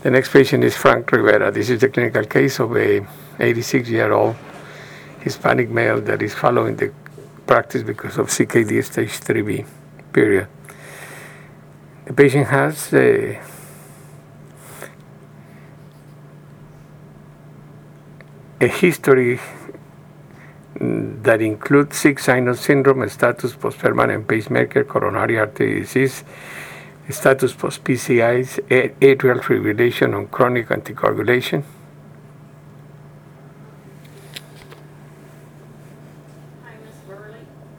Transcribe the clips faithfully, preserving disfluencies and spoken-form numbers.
The next patient is Frank Rivera. This is the clinical case of a eighty-six-year-old Hispanic male that is following the practice because of C K D stage three B, period. The patient has a, a history that includes sick sinus syndrome, status post-permanent pacemaker, coronary artery disease, status post-P C Is, atrial fibrillation, on chronic anticoagulation. Hi, Miss Burley.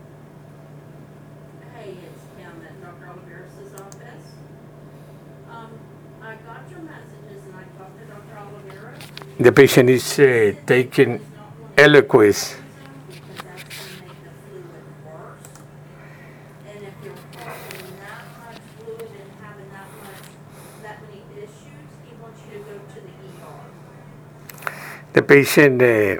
Hey, it's Kim at Doctor Oliveira's office. Um, I got your messages and I talked to Doctor Oliveira. The patient is uh, taking Eliquis. The patient uh,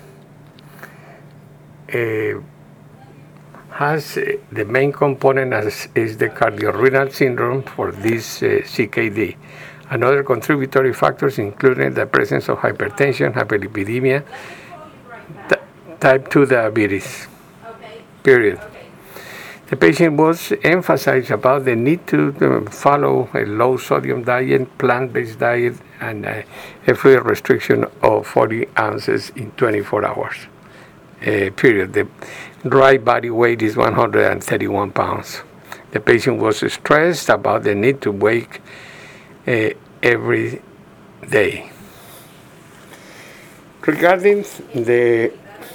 uh, has uh, the main component as is the cardiorenal syndrome for this uh, C K D. Another contributory factors including the presence of hypertension, hyperlipidemia, t- type two diabetes, period. The patient was emphasized about the need to uh, follow a low sodium diet, plant-based diet, and uh, a fluid restriction of forty ounces in twenty-four hours, uh, period. The dry body weight is one hundred thirty-one pounds. The patient was stressed about the need to wake uh, every day. Regarding the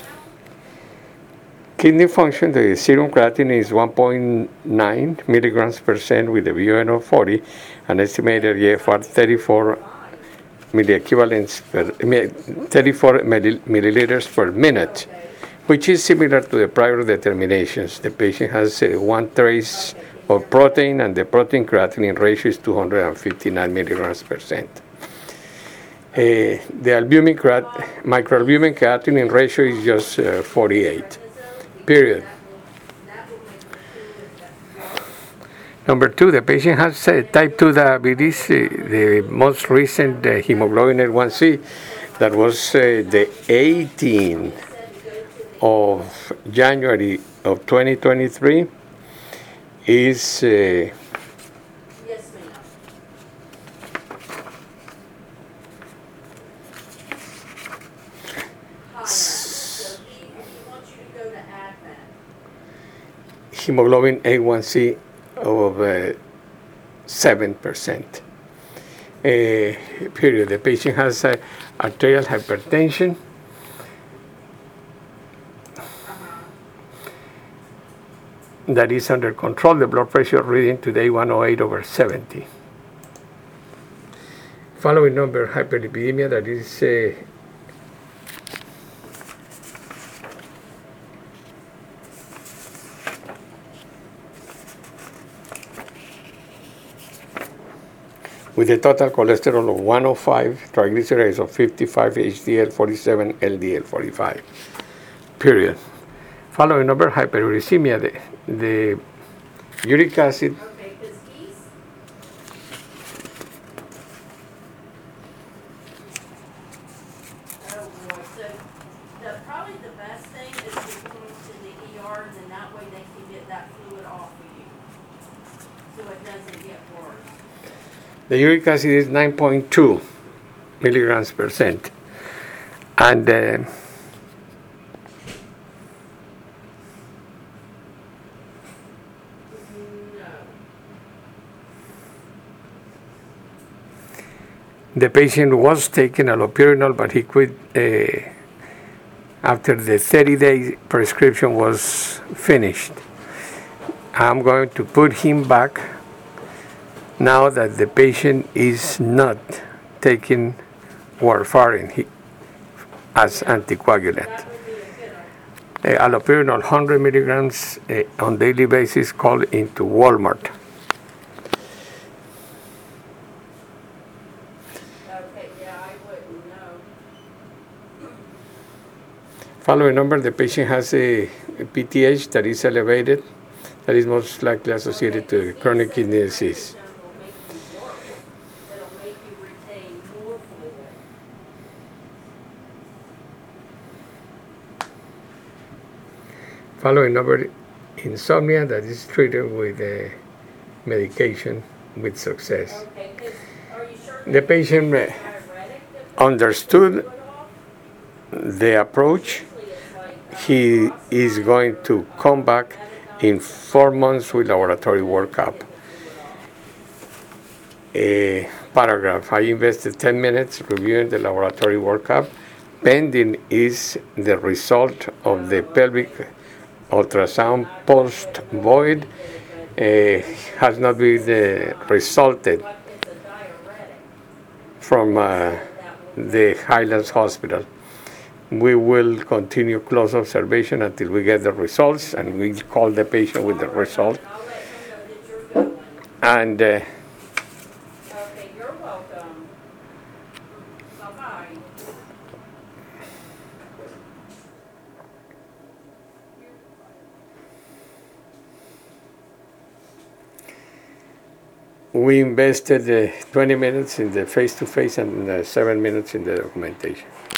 kidney function, the serum creatinine is one point nine milligrams per cent with a B U N of forty, an estimated E F R thirty-four milliequivalents per thirty-four milliliters per minute, which is similar to the prior determinations. The patient has uh, one trace of protein, and the protein creatinine ratio is two hundred fifty-nine milligrams per cent. Uh, the albumin creat- microalbumin creatinine ratio is just uh, forty-eight. Period. Number two, the patient has uh, type two diabetes, uh, the most recent uh, hemoglobin A one C, that was uh, the eighteenth of January of twenty twenty-three, is uh, Yes, ma'am. Hi, so he, he wants you to go to admin. hemoglobin A one C of uh, seven percent. Uh, period. The patient has uh, arterial hypertension. That is under control. The blood pressure reading today one oh eight over seventy. Following number, hyperlipidemia, that is uh, with a total cholesterol of one oh five, triglycerides of fifty-five, H D L forty-seven, L D L forty-five. Period. Following number, hyperuricemia, the, the uric acid. Okay, because he's. Oh boy, so the, probably the best thing is to go to the E R, and then that way they can get that fluid off of you. So it doesn't get worse. The uric acid is nine point two milligrams per cent. And uh, the patient was taking allopurinol, but he quit uh, after the thirty-day prescription was finished. I'm going to put him back now that the patient is not taking warfarin he, as anticoagulant. Uh, allopurinol one hundred milligrams uh, on daily basis, called into Walmart. Okay, yeah, I wouldn't know. Following number, the patient has a P T H that is elevated, that is most likely associated to chronic kidney disease. That'll make you work. That'll make you retain following over insomnia that is treated with uh, medication with success. Okay, 'cause are you sure? The patient uh, diuretic that understood put off? the approach. Usually it's like, uh, He is going to come back in four months with laboratory workup. A paragraph. I invested ten minutes reviewing the laboratory workup. Pending is the result of the pelvic ultrasound post void. Uh, has not been uh, resulted what is a diuretic? from uh, the Highlands Hospital. We will continue close observation until we get the results, and we'll call the patient with the result. I'll let him know that you're going. And uh, Okay, you're welcome. Bye-bye. we invested uh, twenty minutes in the face-to-face and uh, seven minutes in the documentation.